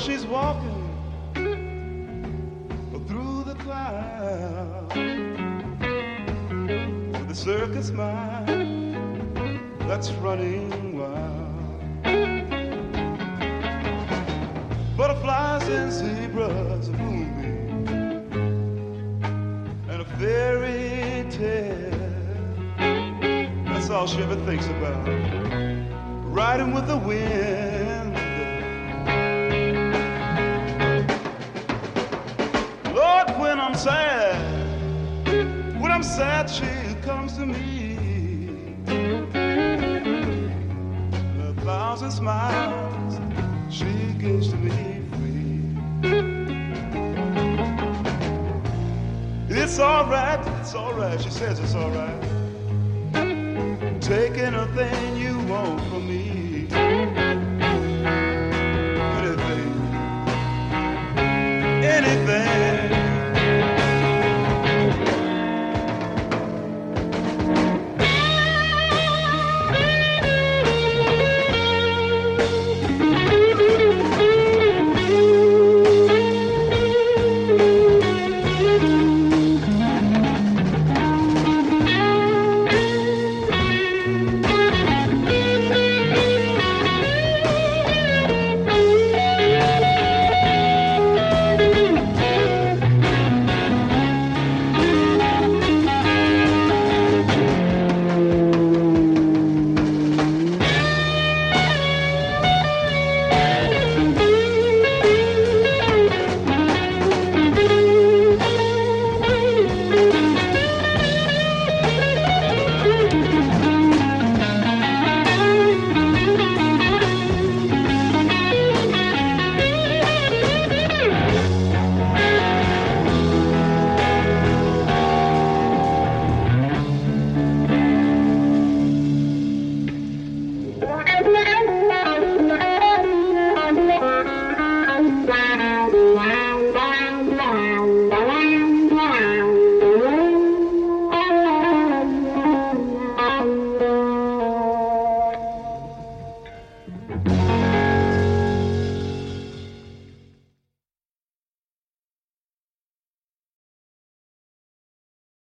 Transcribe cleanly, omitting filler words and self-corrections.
she's walking through the clouds with a circus mind that's running wild. Butterflies and zebras, a moonbeam, and a fairy tale. That's all she ever thinks about. Riding with the wind. Lord, when I'm sad, she comes to me. A thousand smiles she gives to me free. It's all right, she says it's all right. Take anything you want from me. Anything.